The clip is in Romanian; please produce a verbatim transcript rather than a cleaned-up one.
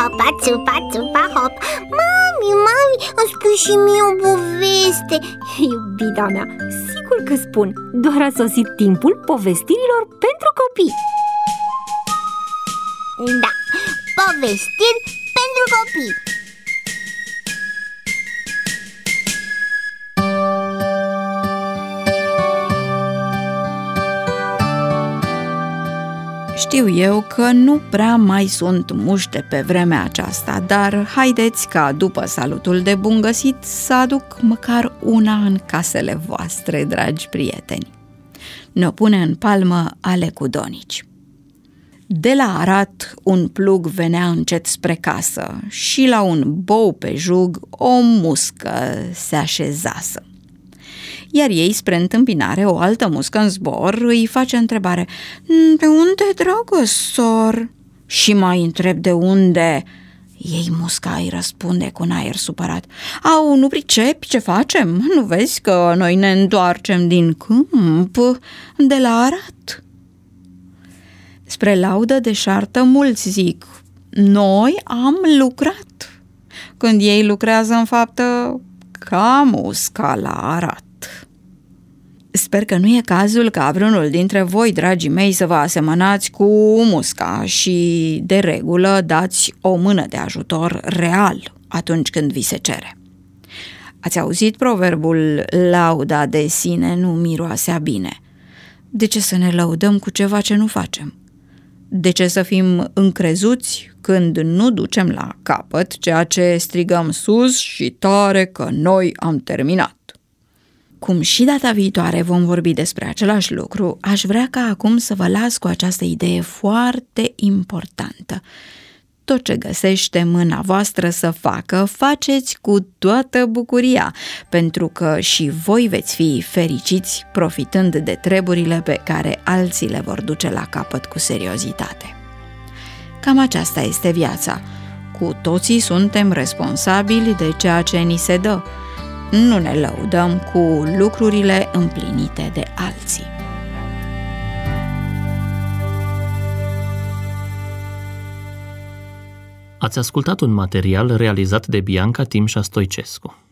țupa, țupa, țupa, hop. Mami, mami, îmi spui și mie o poveste. Iubita mea, sigur că spun. Doar a sosit timpul povestirilor pentru copii. Da, povestiri pentru copii. Știu eu că nu prea mai sunt muște pe vremea aceasta, dar haideți ca după salutul de bun găsit să aduc măcar una în casele voastre, dragi prieteni. Ne-o pune în palmă Alecu Donici. De la Arat un plug venea încet spre casă și la un bou pe jug o muscă se așezasă. Iar ei, spre întâmpinare, o altă muscă în zbor îi face întrebare: "De unde, dragă sor?" Și mai întreb de unde. Ei, musca, îi răspunde cu un aer supărat: "Au, nu pricepi ce facem? Nu vezi că noi ne întoarcem din câmp, de la Arat?" Spre laudă deșartă mulți zic: "Noi am lucrat." Când ei lucrează în faptă, ca musca la Arat. Sper că nu e cazul ca vreunul dintre voi, dragii mei, să vă asemănați cu musca și, de regulă, dați o mână de ajutor real atunci când vi se cere. Ați auzit proverbul: lauda de sine nu miroase a bine. De ce să ne lăudăm cu ceva ce nu facem? De ce să fim încrezuți când nu ducem la capăt ceea ce strigăm sus și tare că noi am terminat? Cum și data viitoare vom vorbi despre același lucru, aș vrea ca acum să vă las cu această idee foarte importantă. Tot ce găsește mâna voastră să facă, faceți cu toată bucuria, pentru că și voi veți fi fericiți profitând de treburile pe care alții le vor duce la capăt cu seriozitate. Cam aceasta este viața. Cu toții suntem responsabili de ceea ce ni se dă. Nu ne lăudăm cu lucrurile împlinite de alții. Ați ascultat un material realizat de Bianca Timșa Stoicescu.